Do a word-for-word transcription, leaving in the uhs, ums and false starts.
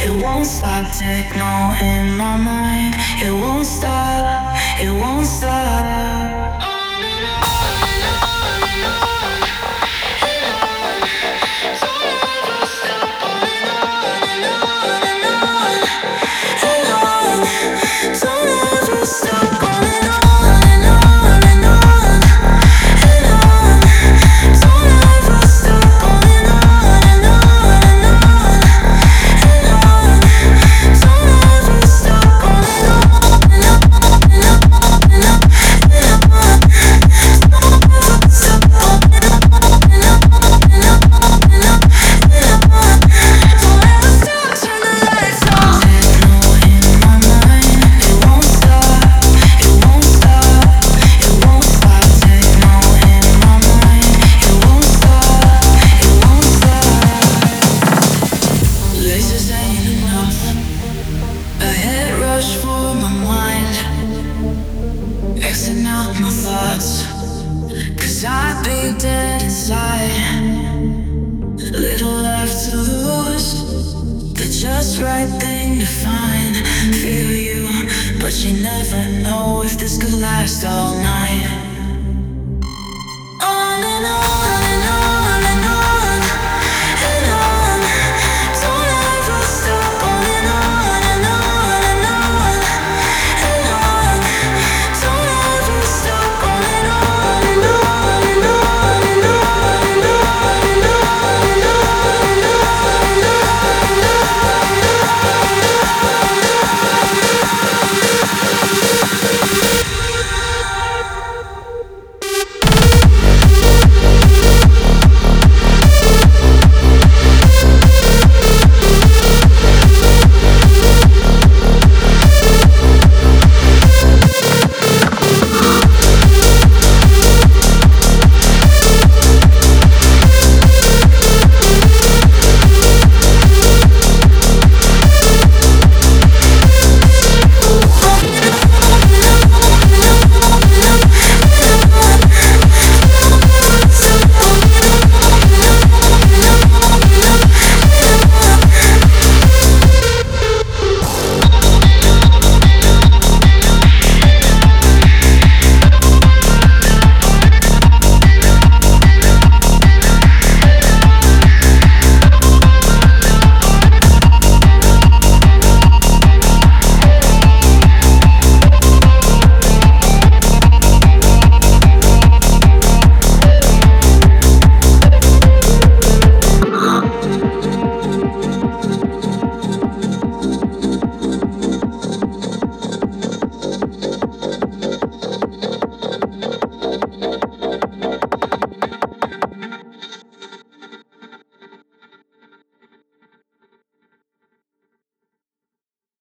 It won't stop, techno in my mind. It won't stop, it won't stop. Don't ever stop going on and on and on and on. Don't ever stop going on and on and on and on. Don't ever stop going on and on and on and on and on. Don't ever stop going on and on and on and on and on. Don't ever stop, turn the lights off. Techno in my mind. It won't stop, it won't stop, it won't stop. Techno in my mind. It won't stop, it won't stop. Lasers ain't enough. A head rush for my mind. Xing out my thoughts, 'cause I be dead inside. Little left to lose, the just right thing to find. Feel you, but you never know if this could last all night.